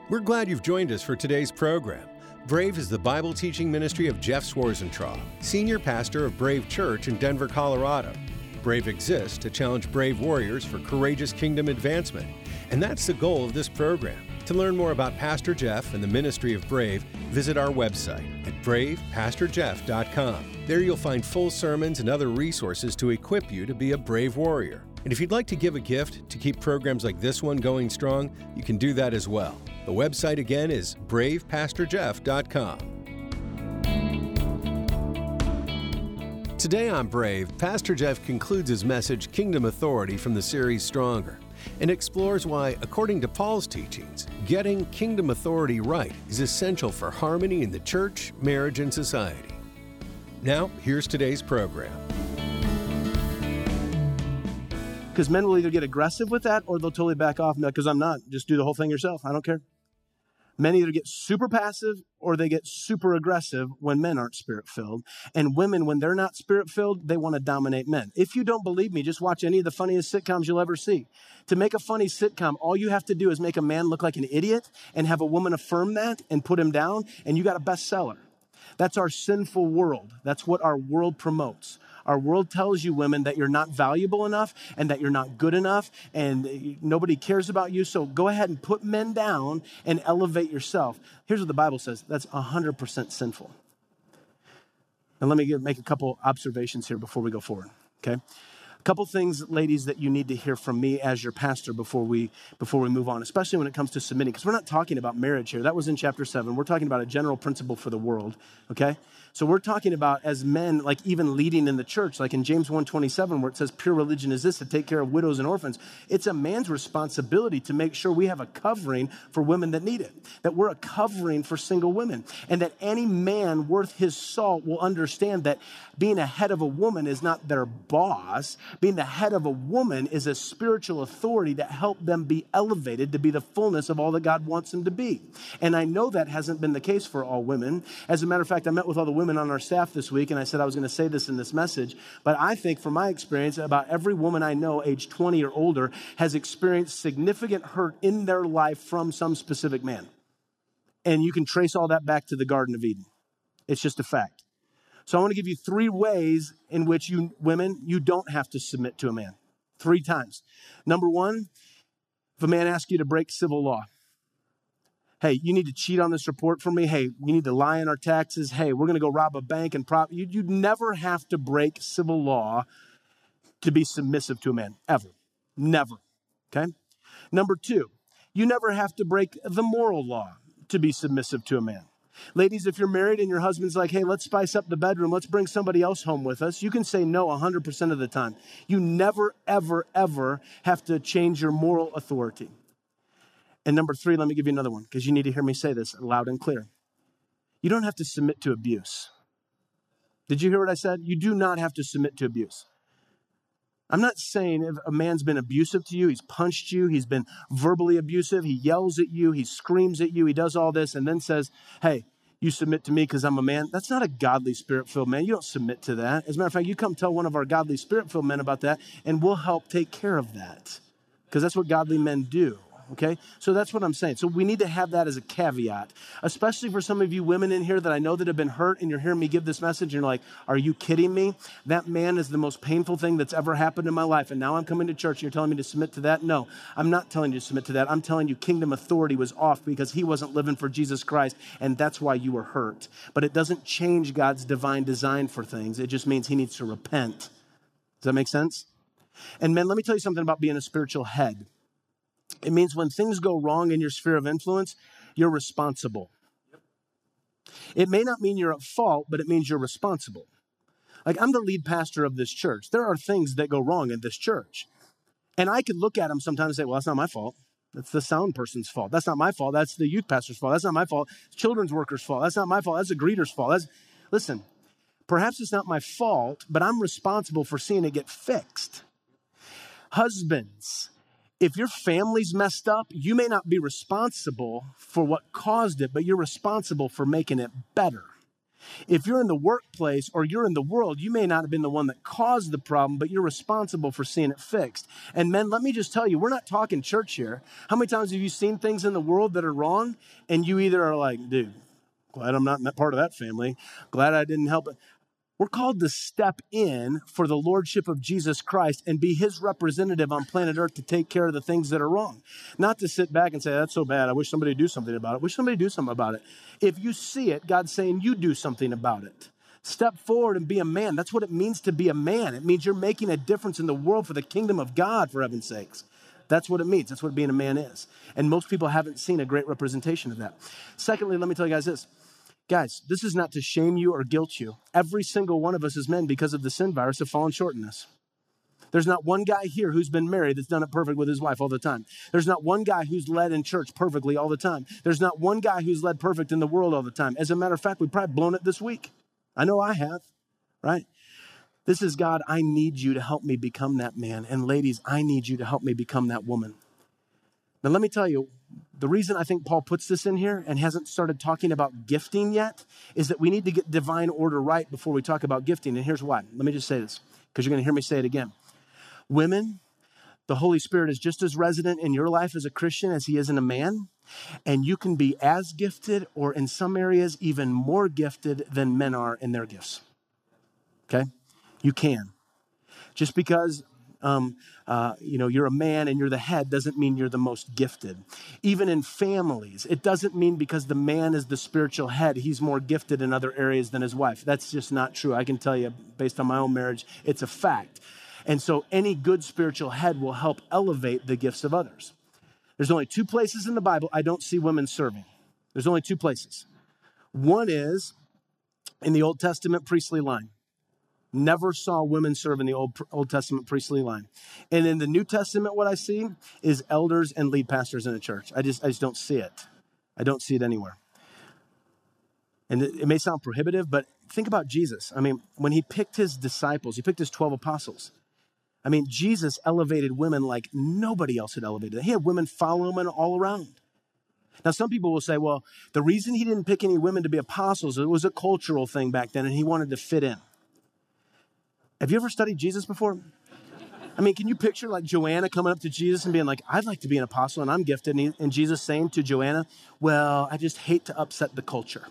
We're glad you've joined us for today's program. Brave is the Bible teaching ministry of Jeff Schwarzentraub, senior pastor of Brave Church in Denver, Colorado. Brave exists to challenge brave warriors for courageous kingdom advancement, and that's the goal of this program. To learn more about Pastor Jeff and the ministry of Brave, visit our website at bravepastorjeff.com. There you'll find full sermons and other resources to equip you to be a brave warrior. And if you'd like to give a gift to keep programs like this one going strong, you can do that as well. The website again is bravepastorjeff.com. Today on Brave, Pastor Jeff concludes his message, Kingdom Authority, from the series Stronger, and explores why, according to Paul's teachings, getting kingdom authority right is essential for harmony in the church, marriage, and society. Now, here's today's program. Because men will either get aggressive with that or they'll totally back off and be like, because I'm not. Just do the whole thing yourself. I don't care. Men either get super passive or they get super aggressive when men aren't spirit-filled. And women, when they're not spirit-filled, they want to dominate men. If you don't believe me, just watch any of the funniest sitcoms you'll ever see. To make a funny sitcom, all you have to do is make a man look like an idiot and have a woman affirm that and put him down, and you got a bestseller. That's our sinful world. That's what our world promotes. Our world tells you, women, that you're not valuable enough and that you're not good enough and nobody cares about you. So go ahead and put men down and elevate yourself. Here's what the Bible says. That's 100% sinful. And let me make a couple observations here before we go forward, okay? A couple things, ladies, that you need to hear from me as your pastor before we move on, especially when it comes to submitting, because we're not talking about marriage here. That was in chapter 7. We're talking about a general principle for the world, okay? So we're talking about as men, like even leading in the church, like in James 1:27, where it says pure religion is this, to take care of widows and orphans. It's a man's responsibility to make sure we have a covering for women that need it, that we're a covering for single women, and that any man worth his salt will understand that being a head of a woman is not their boss. Being the head of a woman is a spiritual authority that help them be elevated to be the fullness of all that God wants them to be. And I know that hasn't been the case for all women. As a matter of fact, I met with all the women on our staff this week, and I said I was going to say this in this message, but I think from my experience, about every woman I know age 20 or older has experienced significant hurt in their life from some specific man. And you can trace all that back to the Garden of Eden. It's just a fact. So I want to give you 3 ways in which you women, you don't have to submit to a man. 3 times. Number 1, if a man asks you to break civil law. Hey, you need to cheat on this report for me. Hey, we need to lie on our taxes. Hey, we're going to go rob a bank and you'd never have to break civil law to be submissive to a man, ever. Never, okay? Number 2, you never have to break the moral law to be submissive to a man. Ladies, if you're married and your husband's like, hey, let's spice up the bedroom, let's bring somebody else home with us, you can say no 100% of the time. You never, ever, ever have to change your moral authority. And number 3, let me give you another one, because you need to hear me say this loud and clear. You don't have to submit to abuse. Did you hear what I said? You do not have to submit to abuse. I'm not saying if a man's been abusive to you, he's punched you, he's been verbally abusive, he yells at you, he screams at you, he does all this, and then says, hey, you submit to me because I'm a man. That's not a godly spirit-filled man. You don't submit to that. As a matter of fact, you come tell one of our godly spirit-filled men about that, and we'll help take care of that, because that's what godly men do. Okay, so that's what I'm saying. So we need to have that as a caveat, especially for some of you women in here that I know that have been hurt and you're hearing me give this message and you're like, are you kidding me? That man is the most painful thing that's ever happened in my life. And now I'm coming to church and you're telling me to submit to that? No, I'm not telling you to submit to that. I'm telling you kingdom authority was off because he wasn't living for Jesus Christ. And that's why you were hurt. But it doesn't change God's divine design for things. It just means he needs to repent. Does that make sense? And men, let me tell you something about being a spiritual head. It means when things go wrong in your sphere of influence, you're responsible. It may not mean you're at fault, but it means you're responsible. Like, I'm the lead pastor of this church. There are things that go wrong in this church. And I could look at them sometimes and say, well, that's not my fault. That's the sound person's fault. That's not my fault. That's the youth pastor's fault. That's not my fault. It's children's workers' fault. That's not my fault. That's the greeter's fault. Listen, perhaps it's not my fault, but I'm responsible for seeing it get fixed. Husbands, if your family's messed up, you may not be responsible for what caused it, but you're responsible for making it better. If you're in the workplace or you're in the world, you may not have been the one that caused the problem, but you're responsible for seeing it fixed. And men, let me just tell you, we're not talking church here. How many times have you seen things in the world that are wrong and you either are like, dude, glad I'm not part of that family. Glad I didn't help it. We're called to step in for the lordship of Jesus Christ and be his representative on planet Earth to take care of the things that are wrong. Not to sit back and say, that's so bad. I wish somebody would do something about it. Wish somebody would do something about it. If you see it, God's saying you do something about it. Step forward and be a man. That's what it means to be a man. It means you're making a difference in the world for the kingdom of God, for heaven's sakes. That's what it means. That's what being a man is. And most people haven't seen a great representation of that. Secondly, let me tell you guys this. Guys, this is not to shame you or guilt you. Every single one of us as men, because of the sin virus, have fallen short in this. There's not one guy here who's been married that's done it perfect with his wife all the time. There's not one guy who's led in church perfectly all the time. There's not one guy who's led perfect in the world all the time. As a matter of fact, we've probably blown it this week. I know I have, right? This is, God, I need you to help me become that man. And ladies, I need you to help me become that woman. Now, let me tell you, the reason I think Paul puts this in here and hasn't started talking about gifting yet is that we need to get divine order right before we talk about gifting. And here's why. Let me just say this, because you're going to hear me say it again. Women, the Holy Spirit is just as resident in your life as a Christian as he is in a man. And you can be as gifted, or in some areas, even more gifted than men are in their gifts. Okay? You can. Just because you're a man and you're the head doesn't mean you're the most gifted. Even in families, it doesn't mean because the man is the spiritual head, he's more gifted in other areas than his wife. That's just not true. I can tell you, based on my own marriage, it's a fact. And so any good spiritual head will help elevate the gifts of others. There's only two places in the Bible I don't see women serving. There's only two places. One is in the Old Testament priestly line. Never saw women serve in the Old Testament priestly line. And in the New Testament, what I see is elders and lead pastors in a church. I just don't see it. I don't see it anywhere. And it may sound prohibitive, but think about Jesus. I mean, when he picked his disciples, he picked his 12 apostles. I mean, Jesus elevated women like nobody else had elevated. He had women follow him all around. Now, some people will say, well, the reason he didn't pick any women to be apostles, it was a cultural thing back then, and he wanted to fit in. Have you ever studied Jesus before? I mean, can you picture like Joanna coming up to Jesus and being like, I'd like to be an apostle and I'm gifted. And Jesus saying to Joanna, well, I just hate to upset the culture.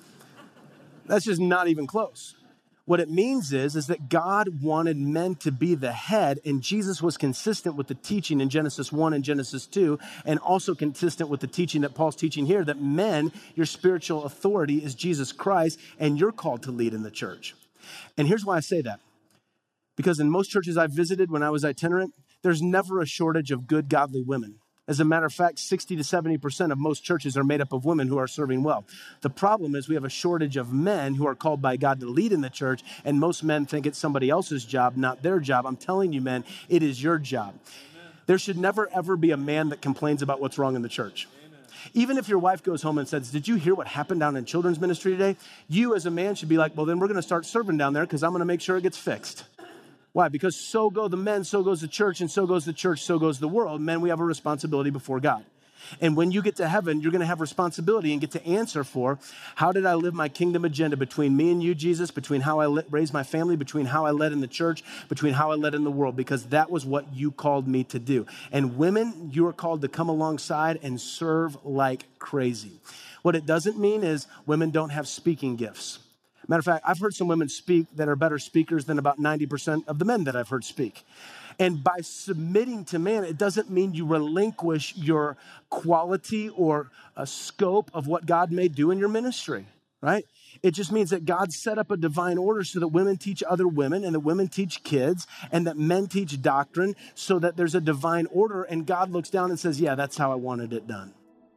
That's just not even close. What it means is that God wanted men to be the head, and Jesus was consistent with the teaching in Genesis 1 and Genesis 2, and also consistent with the teaching that Paul's teaching here, that men, your spiritual authority is Jesus Christ, and you're called to lead in the church. And here's why I say that. Because in most churches I've visited when I was itinerant, there's never a shortage of good, godly women. As a matter of fact, 60 to 70% of most churches are made up of women who are serving well. The problem is we have a shortage of men who are called by God to lead in the church, and most men think it's somebody else's job, not their job. I'm telling you, men, it is your job. Amen. There should never, ever be a man that complains about what's wrong in the church. Amen. Even if your wife goes home and says, did you hear what happened down in children's ministry today? You as a man should be like, well, then we're going to start serving down there because I'm going to make sure it gets fixed. Why? Because so go the men, so goes the church, and so goes the church, so goes the world. Men, we have a responsibility before God. And when you get to heaven, you're going to have responsibility and get to answer for, how did I live my kingdom agenda between me and you, Jesus, between how I raised my family, between how I led in the church, between how I led in the world, because that was what you called me to do. And women, you are called to come alongside and serve like crazy. What it doesn't mean is women don't have speaking gifts. Matter of fact, I've heard some women speak that are better speakers than about 90% of the men that I've heard speak. And by submitting to man, it doesn't mean you relinquish your quality or a scope of what God may do in your ministry, right? It just means that God set up a divine order so that women teach other women and that women teach kids and that men teach doctrine so that there's a divine order and God looks down and says, yeah, that's how I wanted it done.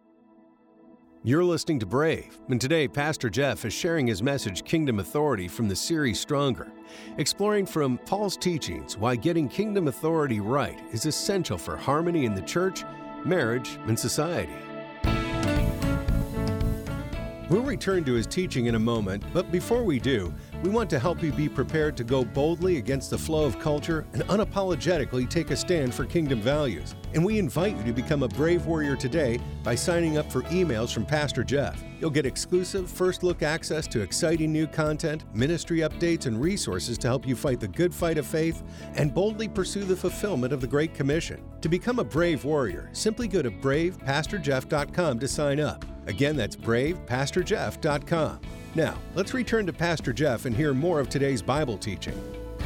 You're listening to Brave, and today Pastor Jeff is sharing his message, Kingdom Authority, from the series Stronger, exploring from Paul's teachings why getting kingdom authority right is essential for harmony in the church, marriage, and society. We'll return to his teaching in a moment, but before we do, we want to help you be prepared to go boldly against the flow of culture and unapologetically take a stand for kingdom values. And we invite you to become a brave warrior today by signing up for emails from Pastor Jeff. You'll get exclusive first-look access to exciting new content, ministry updates, and resources to help you fight the good fight of faith and boldly pursue the fulfillment of the Great Commission. To become a brave warrior, simply go to bravepastorjeff.com to sign up. Again, that's bravepastorjeff.com. Now, let's return to Pastor Jeff and hear more of today's Bible teaching.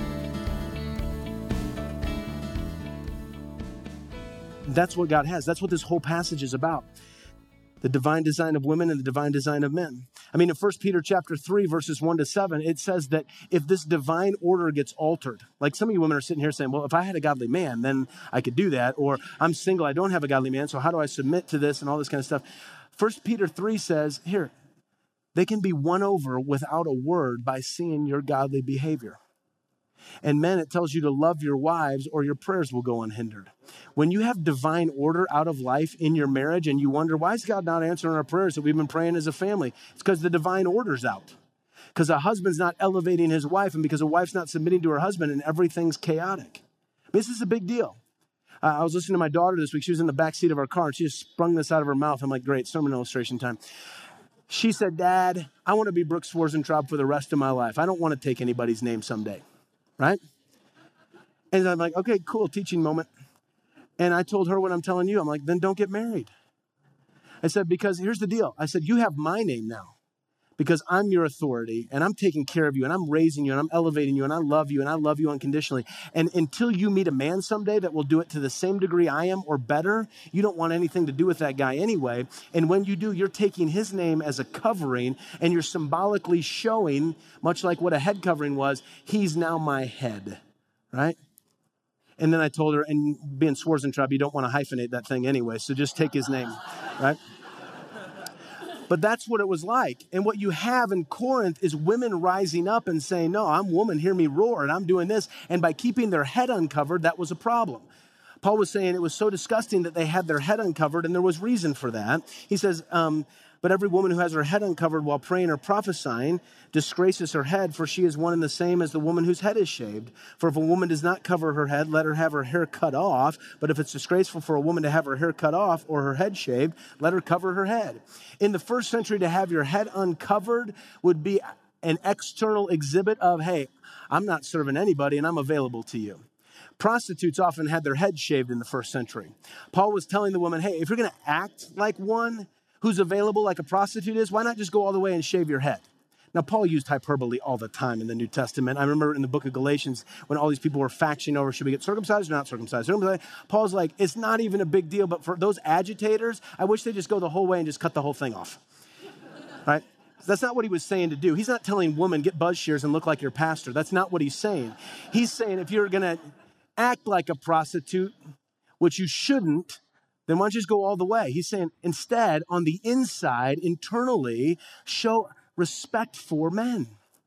That's what God has. That's what this whole passage is about. The divine design of women and the divine design of men. I mean, in 1 Peter chapter 3, verses 1-7, it says that if this divine order gets altered, like some of you women are sitting here saying, well, if I had a godly man, then I could do that. Or I'm single, I don't have a godly man, so how do I submit to this and all this kind of stuff? 1 Peter 3 says, here, they can be won over without a word by seeing your godly behavior. And men, it tells you to love your wives or your prayers will go unhindered. When you have divine order out of life in your marriage and you wonder, why is God not answering our prayers that we've been praying as a family? It's because the divine order's out. Because a husband's not elevating his wife and because a wife's not submitting to her husband and everything's chaotic. I mean, this is a big deal. I was listening to my daughter this week. She was in the back seat of our car and she just sprung this out of her mouth. I'm like, great, sermon illustration time. She said, Dad, I want to be Brooke Swarzentraub for the rest of my life. I don't want to take anybody's name someday. Right? And I'm like, okay, cool, teaching moment. And I told her what I'm telling you. I'm like, then don't get married. I said, because here's the deal. I said, you have my name now because I'm your authority and I'm taking care of you and I'm raising you and I'm elevating you and I love you unconditionally. And until you meet a man someday that will do it to the same degree I am or better, you don't want anything to do with that guy anyway. And when you do, you're taking his name as a covering and you're symbolically showing, much like what a head covering was, he's now my head, right? And then I told her, and being Swarzentraub, you don't want to hyphenate that thing anyway, so just take his name, right? But that's what it was like. And what you have in Corinth is women rising up and saying, no, I'm woman, hear me roar, and I'm doing this. And by keeping their head uncovered, that was a problem. Paul was saying it was so disgusting that they had their head uncovered, and there was reason for that. He says, but every woman who has her head uncovered while praying or prophesying disgraces her head, for she is one and the same as the woman whose head is shaved. For if a woman does not cover her head, let her have her hair cut off. But if it's disgraceful for a woman to have her hair cut off or her head shaved, let her cover her head. In the first century, to have your head uncovered would be an external exhibit of, hey, I'm not serving anybody and I'm available to you. Prostitutes often had their head shaved in the first century. Paul was telling the woman, hey, if you're going to act like one who's available like a prostitute is, why not just go all the way and shave your head? Now, Paul used hyperbole all the time in the New Testament. I remember in the book of Galatians when all these people were factioning over, should we get circumcised or not circumcised? Paul's like, it's not even a big deal, but for those agitators, I wish they just go the whole way and just cut the whole thing off, right? That's not what he was saying to do. He's not telling women, get buzz shears and look like your pastor. That's not what he's saying. He's saying if you're going to act like a prostitute, which you shouldn't, then why don't you just go all the way? He's saying instead, on the inside, internally, show respect for men.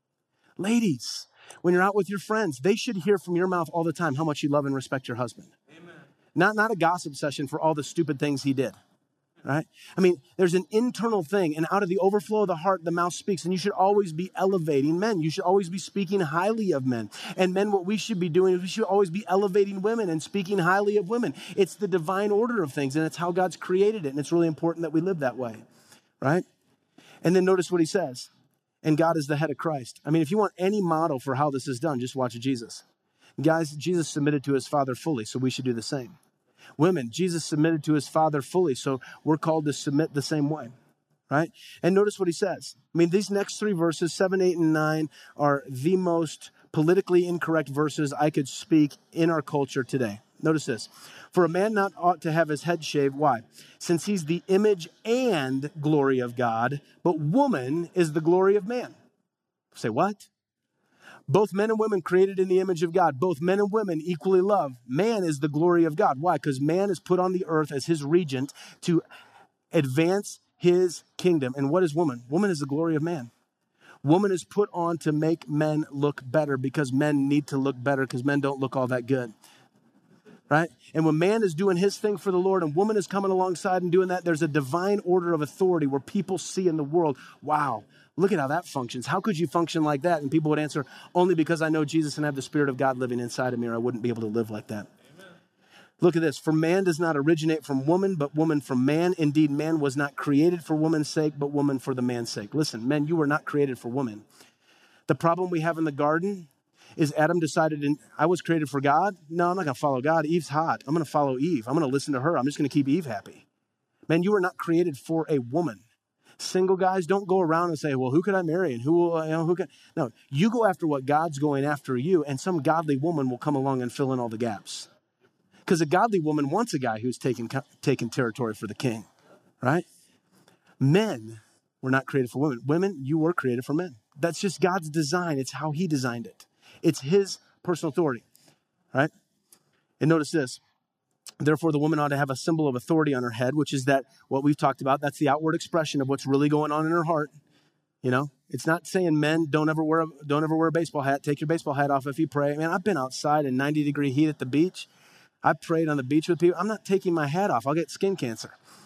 Ladies, when you're out with your friends, they should hear from your mouth all the time how much you love and respect your husband. Amen. Not a gossip session for all the stupid things he did. Right? I mean, there's an internal thing, and out of the overflow of the heart, the mouth speaks, and you should always be elevating men. You should always be speaking highly of men. And men, what we should be doing is we should always be elevating women and speaking highly of women. It's the divine order of things, and it's how God's created it, and it's really important that we live that way, right? And then notice what he says, and God is the head of Christ. I mean, if you want any model for how this is done, just watch Jesus. Guys, Jesus submitted to his Father fully, so we should do the same. Women, Jesus submitted to his Father fully, so we're called to submit the same way, right? And notice what he says. I mean, these next three verses, 7, 8, and 9, are the most politically incorrect verses I could speak in our culture today. Notice this. For a man not ought to have his head shaved. Why? Since he's the image and glory of God, but woman is the glory of man. Say, what? Both men and women created in the image of God. Both men and women equally love. Man is the glory of God. Why? Because man is put on the earth as his regent to advance his kingdom. And what is woman? Woman is the glory of man. Woman is put on to make men look better because men need to look better because men don't look all that good. right? And when man is doing his thing for the Lord and woman is coming alongside and doing that, there's a divine order of authority where people see in the world, wow, look at how that functions. How could you function like that? And people would answer, only because I know Jesus and have the Spirit of God living inside of me, or I wouldn't be able to live like that. Amen. Look at this. For man does not originate from woman, but woman from man. Indeed, man was not created for woman's sake, but woman for the man's sake. Listen, men, you were not created for woman. The problem we have in the garden is Adam decided, I was created for God. No, I'm not going to follow God. Eve's hot. I'm going to follow Eve. I'm going to listen to her. I'm just going to keep Eve happy. Man, you were not created for a woman. Single guys, don't go around and say, well, who could I marry? And who can? No, you go after what God's going after you, and some godly woman will come along and fill in all the gaps. Because a godly woman wants a guy who's taking territory for the king, right? Men were not created for women. Women, you were created for men. That's just God's design. It's how he designed it. It's his personal authority, right? And notice this. Therefore, the woman ought to have a symbol of authority on her head, which is that what we've talked about. That's the outward expression of what's really going on in her heart. You know, it's not saying men don't ever wear a baseball hat. Take your baseball hat off if you pray. Man, I've been outside in 90-degree heat at the beach. I prayed on the beach with people. I'm not taking my hat off. I'll get skin cancer.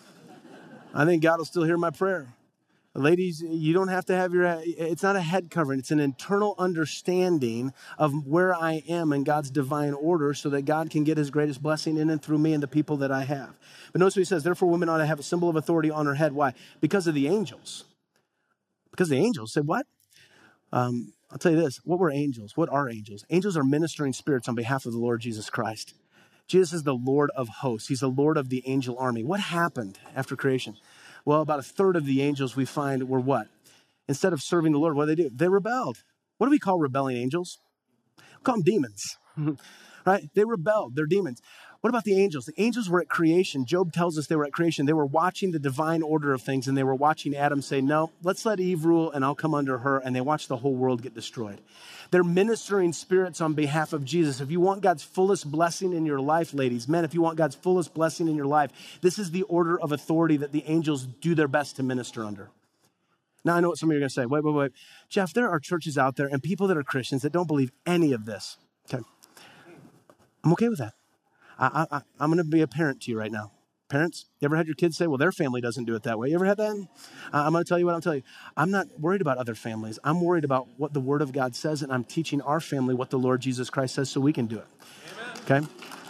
I think God will still hear my prayer. Ladies, you don't have to have it's not a head covering. It's an internal understanding of where I am in God's divine order so that God can get his greatest blessing in and through me and the people that I have. But notice what he says, therefore women ought to have a symbol of authority on her head. Why? Because of the angels. Because the angels said what? I'll tell you this. What were angels? What are angels? Angels are ministering spirits on behalf of the Lord Jesus Christ. Jesus is the Lord of hosts. He's the Lord of the angel army. What happened after creation? Well, about a third of the angels we find were what? Instead of serving the Lord, what did they do? They rebelled. What do we call rebelling angels? We call them demons, right? They rebelled. They're demons. What about the angels? The angels were at creation. Job tells us they were at creation. They were watching the divine order of things, and they were watching Adam say, no, let's let Eve rule, and I'll come under her, and they watched the whole world get destroyed. They're ministering spirits on behalf of Jesus. If you want God's fullest blessing in your life, ladies, men, if you want God's fullest blessing in your life, this is the order of authority that the angels do their best to minister under. Now, I know what some of you are going to say. Wait. Jeff, there are churches out there and people that are Christians that don't believe any of this. Okay. I'm okay with that. I'm going to be a parent to you right now. Parents, you ever had your kids say, well, their family doesn't do it that way? You ever had that? I'm going to tell you what I'm telling you. I'm not worried about other families. I'm worried about what the Word of God says, and I'm teaching our family what the Lord Jesus Christ says so we can do it. Amen.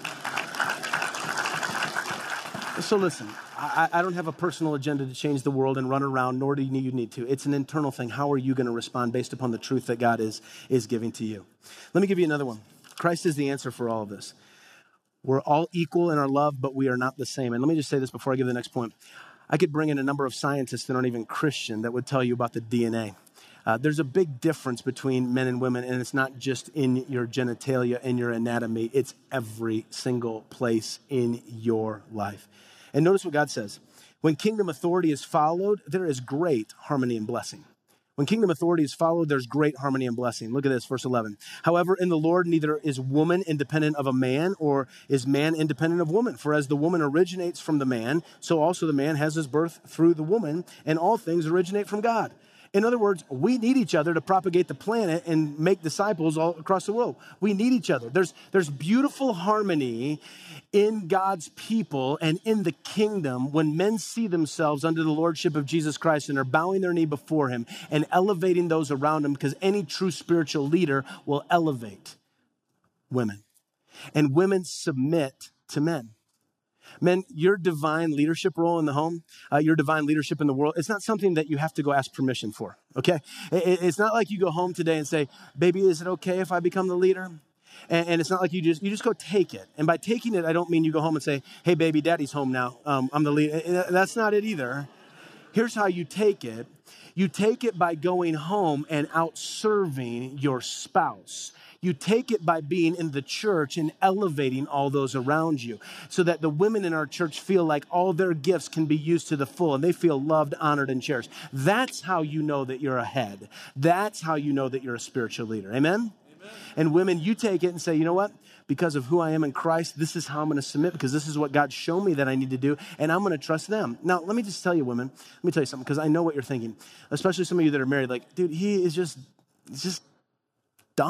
Okay? So listen, I don't have a personal agenda to change the world and run around, nor do you need to. It's an internal thing. How are you going to respond based upon the truth that God is giving to you? Let me give you another one. Christ is the answer for all of this. We're all equal in our love, but we are not the same. And let me just say this before I give the next point. I could bring in a number of scientists that aren't even Christian that would tell you about the DNA. There's a big difference between men and women, and it's not just in your genitalia and your anatomy. It's every single place in your life. And notice what God says. When kingdom authority is followed, there is great harmony and blessing. When kingdom authority is followed, there's great harmony and blessing. Look at this, verse 11. However, in the Lord, neither is woman independent of a man, or is man independent of woman. For as the woman originates from the man, so also the man has his birth through the woman, and all things originate from God. In other words, we need each other to propagate the planet and make disciples all across the world. We need each other. There's beautiful harmony in God's people and in the kingdom when men see themselves under the lordship of Jesus Christ and are bowing their knee before him and elevating those around him, because any true spiritual leader will elevate women. And women submit to men. Men, your divine leadership role in the home, your divine leadership in the world, it's not something that you have to go ask permission for, okay? It's not like you go home today and say, baby, is it okay if I become the leader? And it's not like you just go take it. And by taking it, I don't mean you go home and say, hey, baby, daddy's home now. I'm the leader. That's not it either. Here's how you take it. You take it by going home and out serving your spouse. You take it by being in the church and elevating all those around you so that the women in our church feel like all their gifts can be used to the full and they feel loved, honored, and cherished. That's how you know that you're ahead. That's how you know that you're a spiritual leader. Amen? And women, you take it and say, you know what? Because of who I am in Christ, this is how I'm going to submit, because this is what God showed me that I need to do, and I'm going to trust them. Now, let me just tell you, women, let me tell you something, because I know what you're thinking, especially some of you that are married. Like, dude, he's just dumb.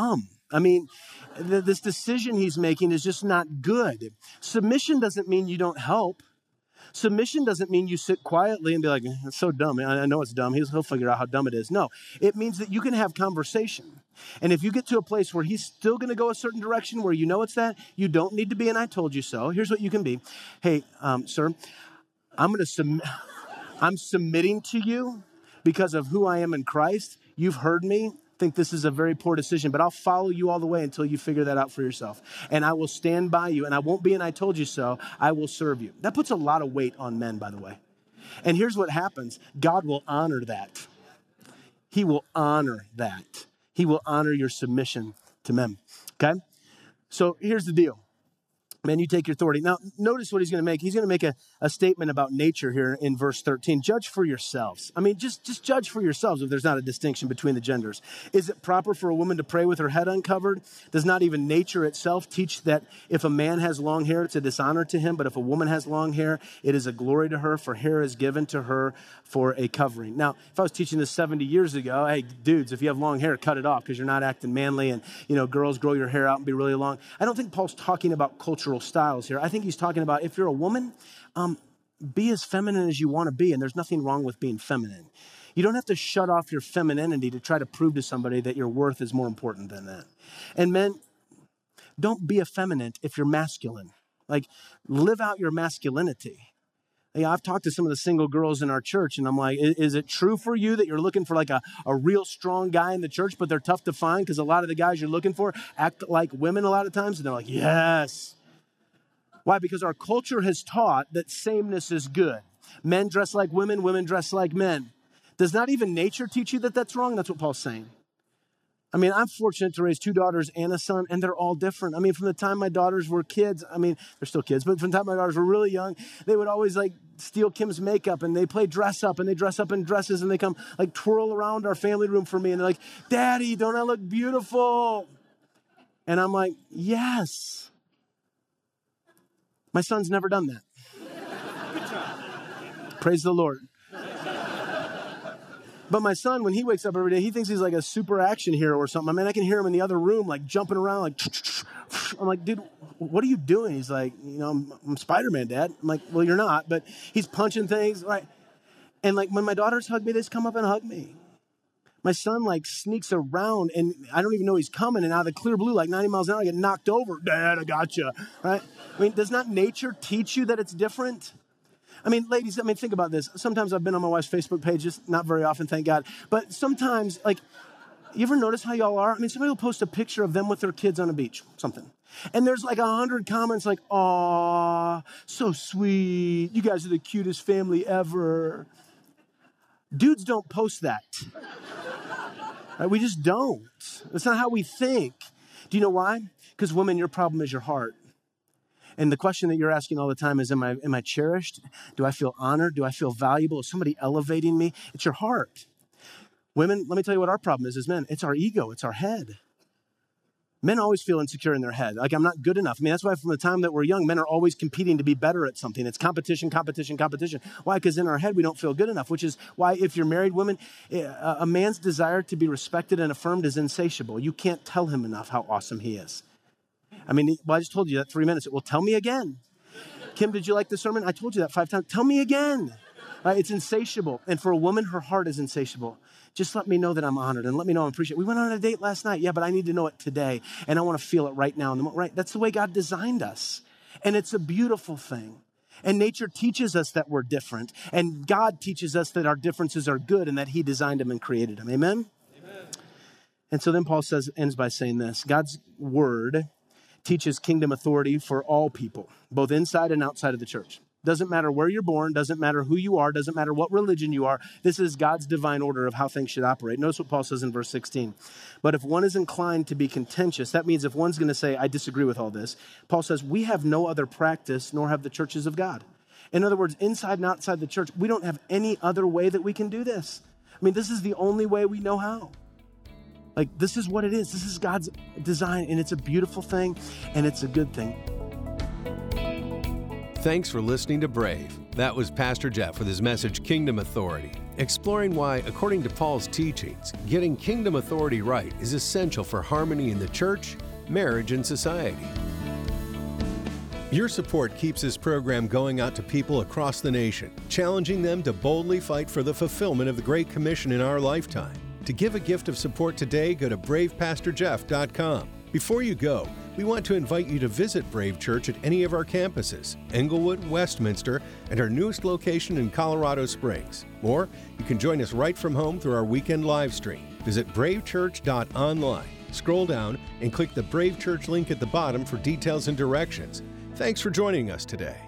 I mean, this decision he's making is just not good. Submission doesn't mean you don't help. Submission doesn't mean you sit quietly and be like, it's so dumb. I know it's dumb. He'll figure out how dumb it is. No, it means that you can have conversation. And if you get to a place where he's still going to go a certain direction where you know it's that, you don't need to be an I told you so. Here's what you can be. Hey, sir, I'm submitting to you because of who I am in Christ. You've heard me. Think this is a very poor decision, but I'll follow you all the way until you figure that out for yourself. And I will stand by you, and I won't be an I told you so. I will serve you. That puts a lot of weight on men, by the way. And here's what happens. God will honor that. He will honor that. He will honor your submission to men, okay? So here's the deal. Man, you take your authority. Now, notice what he's going to make. He's going to make a statement about nature here in verse 13. Judge for yourselves. I mean, just judge for yourselves if there's not a distinction between the genders. Is it proper for a woman to pray with her head uncovered? Does not even nature itself teach that if a man has long hair, it's a dishonor to him, but if a woman has long hair, it is a glory to her, for hair is given to her for a covering. Now, if I was teaching this 70 years ago, hey, dudes, if you have long hair, cut it off because you're not acting manly, and, girls, grow your hair out and be really long. I don't think Paul's talking about cultural styles here. I think he's talking about if you're a woman, be as feminine as you want to be, and there's nothing wrong with being feminine. You don't have to shut off your femininity to try to prove to somebody that your worth is more important than that. And men, don't be effeminate if you're masculine. Like, live out your masculinity. Yeah, I've talked to some of the single girls in our church, and I'm like, is it true for you that you're looking for like a real strong guy in the church, but they're tough to find because a lot of the guys you're looking for act like women a lot of times? And they're like, yes. Why? Because our culture has taught that sameness is good. Men dress like women, women dress like men. Does not even nature teach you that that's wrong? That's what Paul's saying. I mean, I'm fortunate to raise 2 daughters and a son, and they're all different. I mean, from the time my daughters were kids, they're still kids, but from the time my daughters were really young, they would always steal Kim's makeup, and they play dress up, and they dress up in dresses, and they come twirl around our family room for me, and they're like, Daddy, don't I look beautiful? And I'm like, yes. My son's never done that. Praise the Lord. But my son, when he wakes up every day, he thinks he's like a super action hero or something. I mean, I can hear him in the other room, jumping around, I'm like, dude, what are you doing? He's like, I'm Spider-Man, Dad. I'm like, well, you're not, but he's punching things, right? And when my daughters hug me, they just come up and hug me. My son sneaks around, and I don't even know he's coming, and out of the clear blue, 90 miles an hour, I get knocked over. Dad, I got you, right? I mean, does not nature teach you that it's different? I mean, ladies, think about this. Sometimes I've been on my wife's Facebook page, just not very often, thank God. But sometimes, you ever notice how y'all are? I mean, somebody will post a picture of them with their kids on a beach, something. And there's 100 comments aw, so sweet. You guys are the cutest family ever. Dudes don't post that. Right? We just don't. That's not how we think. Do you know why? Because women, your problem is your heart. And the question that you're asking all the time is, am I cherished? Do I feel honored? Do I feel valuable? Is somebody elevating me? It's your heart. Women, let me tell you what our problem is as men. It's our ego. It's our head. Men always feel insecure in their head. I'm not good enough. I mean, that's why from the time that we're young, men are always competing to be better at something. It's competition, competition, competition. Why? Because in our head, we don't feel good enough, which is why if you're married women, a man's desire to be respected and affirmed is insatiable. You can't tell him enough how awesome he is. I mean, I just told you that 3 minutes. Well, tell me again. Kim, did you like the sermon? I told you that 5 times. Tell me again. Right? It's insatiable. And for a woman, her heart is insatiable. Just let me know that I'm honored and let me know I'm appreciated. We went on a date last night. Yeah, but I need to know it today. And I want to feel it right now. Right? That's the way God designed us. And it's a beautiful thing. And nature teaches us that we're different. And God teaches us that our differences are good and that he designed them and created them. Amen? Amen. And so then Paul ends by saying this. God's word teaches kingdom authority for all people, both inside and outside of the church. Doesn't matter where you're born, doesn't matter who you are, doesn't matter what religion you are. This is God's divine order of how things should operate. Notice what Paul says in verse 16. But if one is inclined to be contentious, that means if one's going to say, I disagree with all this, Paul says, we have no other practice, nor have the churches of God. In other words, inside and outside the church, we don't have any other way that we can do this. I mean, this is the only way we know how. This is what it is. This is God's design, and it's a beautiful thing, and it's a good thing. Thanks for listening to Brave. That was Pastor Jeff with his message, Kingdom Authority, exploring why, according to Paul's teachings, getting kingdom authority right is essential for harmony in the church, marriage, and society. Your support keeps this program going out to people across the nation, challenging them to boldly fight for the fulfillment of the Great Commission in our lifetime. To give a gift of support today, go to bravepastorjeff.com. Before you go, we want to invite you to visit Brave Church at any of our campuses, Englewood, Westminster, and our newest location in Colorado Springs. Or you can join us right from home through our weekend live stream. Visit bravechurch.online. Scroll down and click the Brave Church link at the bottom for details and directions. Thanks for joining us today.